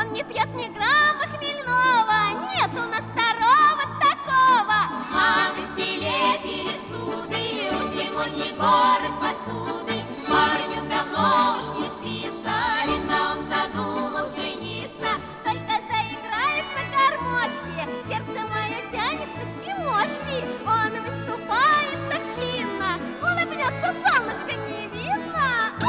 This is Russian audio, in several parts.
Он не пьет ни грамма хмельного, нет у нас второго такого. А на селе пересуды, у Тимони город посуды. Парню давно уж не спится, видно, он задумал жениться. Только заиграет на гармошке, сердце мое тянется к Тимошке. Он выступает так чинно, улыбнется, солнышко не видно.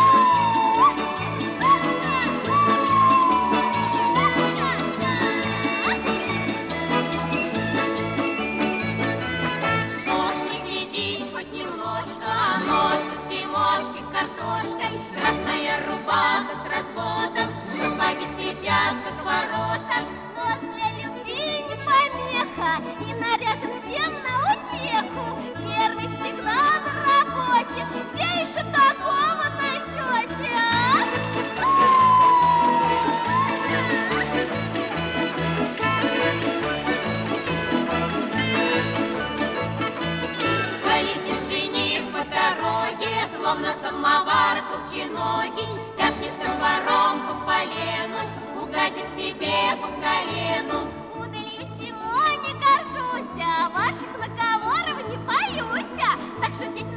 Вот не глядись хоть немножко, нос у Тимошки картошкой. Красная рубаха с разводом, сапоги скрипят, как ворота. Нос для любви не помеха, и наряжен всем на утеху. Первый всегда на работе, где еще такого найдете, Полетит жених по дороге, словно самовар колченогий. Тяпнет топором по полену, угодит себе по колену. Удалить ему не горжусь, а ваших наговоров не боюсь. Так что, дети